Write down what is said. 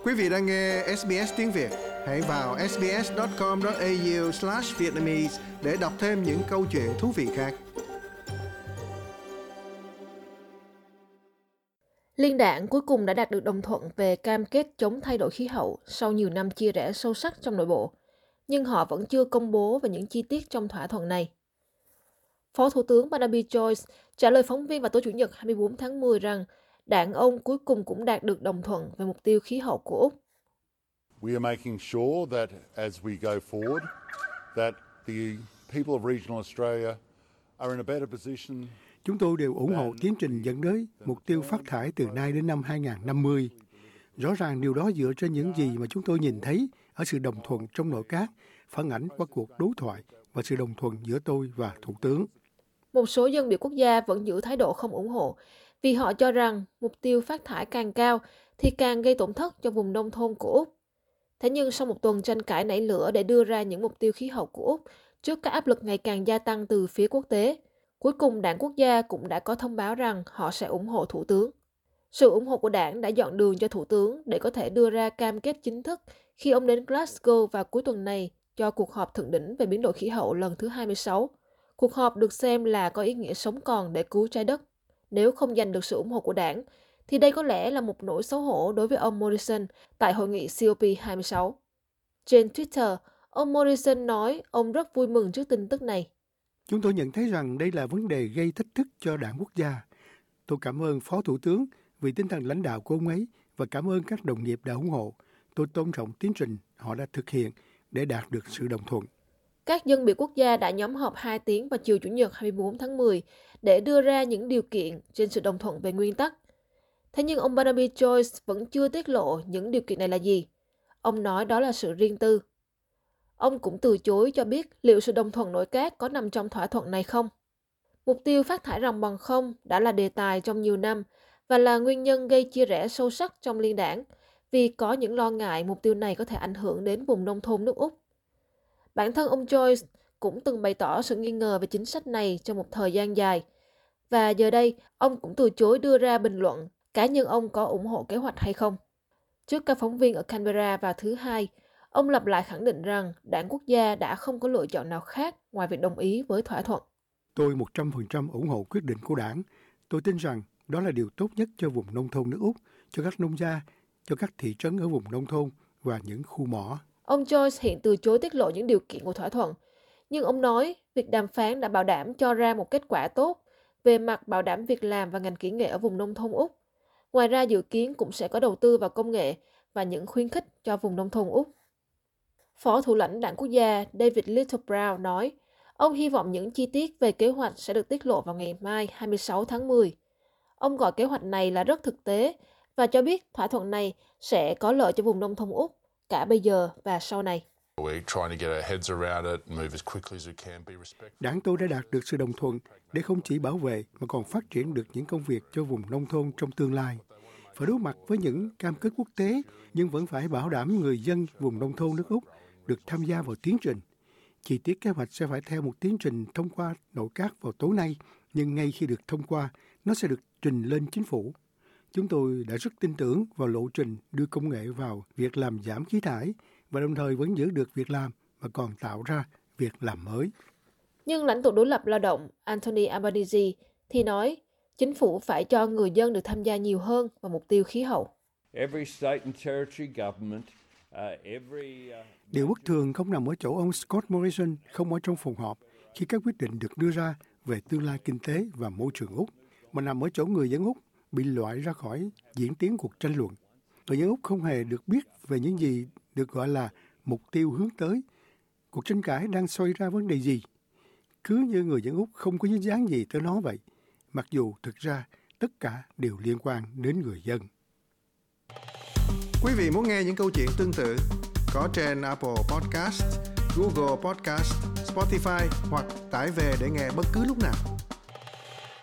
Quý vị đang nghe SBS tiếng Việt. Hãy vào sbs.com.au/vietnamese để đọc thêm những câu chuyện thú vị khác. Liên đảng cuối cùng đã đạt được đồng thuận về cam kết chống thay đổi khí hậu sau nhiều năm chia rẽ sâu sắc trong nội bộ, nhưng họ vẫn chưa công bố về những chi tiết trong thỏa thuận này. Phó Thủ tướng Barnaby Joyce trả lời phóng viên vào tối Chủ nhật 24 tháng 10 rằng đảng ông cuối cùng cũng đạt được đồng thuận về mục tiêu khí hậu của Úc. We are making sure that as we go forward, that the people of regional Australia are in a better position. Chúng tôi đều ủng hộ tiến trình dẫn tới mục tiêu phát thải từ nay đến năm 2050. Rõ ràng điều đó dựa trên những gì mà chúng tôi nhìn thấy ở sự đồng thuận trong nội các, phản ánh qua cuộc đối thoại và sự đồng thuận giữa tôi và Thủ tướng. Một số dân biểu quốc gia vẫn giữ thái độ không ủng hộ vì họ cho rằng mục tiêu phát thải càng cao thì càng gây tổn thất cho vùng nông thôn của Úc. Thế nhưng sau một tuần tranh cãi nảy lửa để đưa ra những mục tiêu khí hậu của Úc trước các áp lực ngày càng gia tăng từ phía quốc tế, cuối cùng đảng quốc gia cũng đã có thông báo rằng họ sẽ ủng hộ Thủ tướng. Sự ủng hộ của đảng đã dọn đường cho Thủ tướng để có thể đưa ra cam kết chính thức khi ông đến Glasgow vào cuối tuần này cho cuộc họp thượng đỉnh về biến đổi khí hậu lần thứ 26. Cuộc họp được xem là có ý nghĩa sống còn để cứu trái đất. Nếu không giành được sự ủng hộ của đảng, thì đây có lẽ là một nỗi xấu hổ đối với ông Morrison tại hội nghị COP26. Trên Twitter, ông Morrison nói ông rất vui mừng trước tin tức này. Chúng tôi nhận thấy rằng đây là vấn đề gây thách thức cho đảng quốc gia. Tôi cảm ơn Phó Thủ tướng vì tinh thần lãnh đạo của ông ấy và cảm ơn các đồng nghiệp đã ủng hộ. Tôi tôn trọng tiến trình họ đã thực hiện để đạt được sự đồng thuận. Các dân biểu quốc gia đã nhóm họp 2 tiếng vào chiều Chủ nhật 24 tháng 10 để đưa ra những điều kiện trên sự đồng thuận về nguyên tắc. Thế nhưng ông Barnaby Joyce vẫn chưa tiết lộ những điều kiện này là gì. Ông nói đó là sự riêng tư. Ông cũng từ chối cho biết liệu sự đồng thuận nội các có nằm trong thỏa thuận này không. Mục tiêu phát thải ròng bằng không đã là đề tài trong nhiều năm và là nguyên nhân gây chia rẽ sâu sắc trong liên đảng vì có những lo ngại mục tiêu này có thể ảnh hưởng đến vùng nông thôn nước Úc. Bản thân ông Joyce cũng từng bày tỏ sự nghi ngờ về chính sách này trong một thời gian dài. Và giờ đây, ông cũng từ chối đưa ra bình luận cá nhân ông có ủng hộ kế hoạch hay không. Trước các phóng viên ở Canberra vào thứ Hai, ông lặp lại khẳng định rằng đảng quốc gia đã không có lựa chọn nào khác ngoài việc đồng ý với thỏa thuận. Tôi 100% ủng hộ quyết định của đảng. Tôi tin rằng đó là điều tốt nhất cho vùng nông thôn nước Úc, cho các nông gia, cho các thị trấn ở vùng nông thôn và những khu mỏ. Ông Joyce hiện từ chối tiết lộ những điều kiện của thỏa thuận, nhưng ông nói việc đàm phán đã bảo đảm cho ra một kết quả tốt về mặt bảo đảm việc làm và ngành kỹ nghệ ở vùng nông thôn Úc. Ngoài ra dự kiến cũng sẽ có đầu tư vào công nghệ và những khuyến khích cho vùng nông thôn Úc. Phó thủ lãnh đảng quốc gia David Littleproud nói, ông hy vọng những chi tiết về kế hoạch sẽ được tiết lộ vào ngày mai 26 tháng 10. Ông gọi kế hoạch này là rất thực tế và cho biết thỏa thuận này sẽ có lợi cho vùng nông thôn Úc cả bây giờ và sau này. Đảng tôi đã đạt được sự đồng thuận để không chỉ bảo vệ mà còn phát triển được những công việc cho vùng nông thôn trong tương lai. Phải đối mặt với những cam kết quốc tế nhưng vẫn phải bảo đảm người dân vùng nông thôn nước Úc được tham gia vào tiến trình. Chi tiết kế hoạch sẽ phải theo một tiến trình thông qua nội các vào tối nay, nhưng ngay khi được thông qua, nó sẽ được trình lên chính phủ. Chúng tôi đã rất tin tưởng vào lộ trình đưa công nghệ vào việc làm giảm khí thải và đồng thời vẫn giữ được việc làm mà còn tạo ra việc làm mới. Nhưng lãnh tụ đối lập lao động Anthony Albanese thì nói chính phủ phải cho người dân được tham gia nhiều hơn vào mục tiêu khí hậu. Điều bất thường không nằm ở chỗ ông Scott Morrison không ở trong phòng họp khi các quyết định được đưa ra về tương lai kinh tế và môi trường Úc, mà nằm ở chỗ người dân Úc bị loại ra khỏi diễn tiến cuộc tranh luận. Người dân Úc không hề được biết về những gì được gọi là mục tiêu hướng tới. Cuộc tranh cãi đang xoay ra vấn đề gì? Cứ như người dân Úc không có dính dáng gì tới nó vậy, mặc dù thực ra tất cả đều liên quan đến người dân. Quý vị muốn nghe những câu chuyện tương tự có trên Apple Podcast, Google Podcast, Spotify hoặc tải về để nghe bất cứ lúc nào.